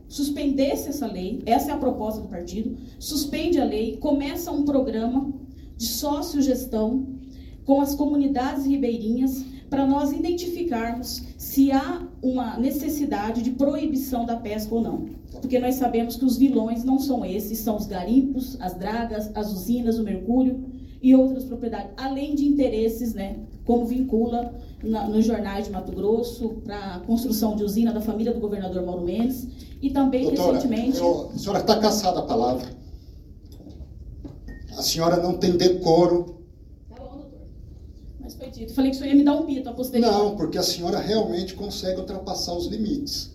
suspendesse essa lei, essa é a proposta do partido, suspende a lei, começa um programa de sócio-gestão com as comunidades ribeirinhas para nós identificarmos se há uma necessidade de proibição da pesca ou não. Porque nós sabemos que os vilões não são esses, são os garimpos, as dragas, as usinas, o mercúrio e outras propriedades, além de interesses, né, como vincula nos jornais de Mato Grosso, para a construção de usina da família do governador Mauro Mendes, e também, doutora, recentemente... A senhora está caçada a palavra. A senhora não tem decoro. Tá bom, doutor. Mas foi dito. Falei que o senhor ia me dar um pito a posteriori. Não, porque a senhora realmente consegue ultrapassar os limites.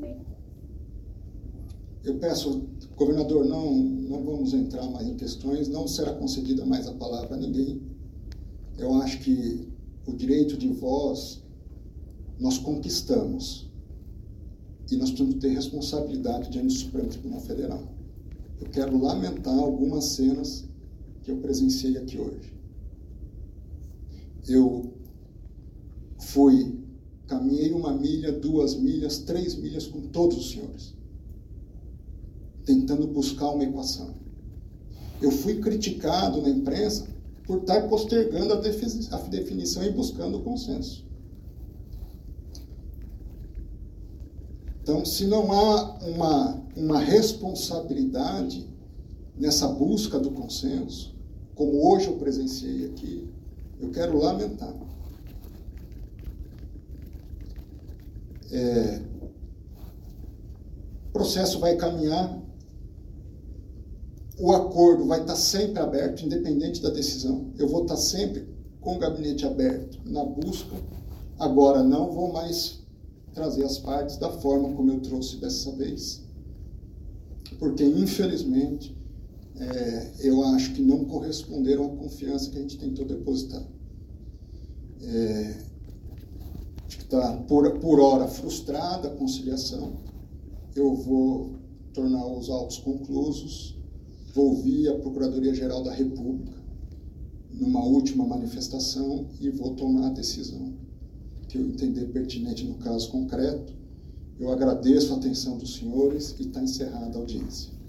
Eu peço, governador, não vamos entrar mais em questões, não será concedida mais a palavra a ninguém. Eu acho que o direito de voz nós conquistamos e nós precisamos ter responsabilidade diante do Supremo Tribunal Federal. Eu quero lamentar algumas cenas que eu presenciei aqui hoje. Eu caminhei 1 milha, 2 milhas, 3 milhas com todos os senhores, tentando buscar uma equação. Eu fui criticado na imprensa por estar postergando a definição e buscando o consenso. Então, se não há uma responsabilidade nessa busca do consenso, como hoje eu presenciei aqui, eu quero lamentar. O processo vai caminhar, o acordo vai estar sempre aberto, independente da decisão. Eu vou estar sempre com o gabinete aberto na busca. Agora, não vou mais trazer as partes da forma como eu trouxe dessa vez, porque, infelizmente, eu acho que não corresponderam à confiança que a gente tentou depositar. Acho que está, por hora, frustrada a conciliação. Eu vou tornar os autos conclusos, vou ouvir a Procuradoria-Geral da República numa última manifestação e vou tomar a decisão que eu entender pertinente no caso concreto. Eu agradeço a atenção dos senhores e está encerrada a audiência.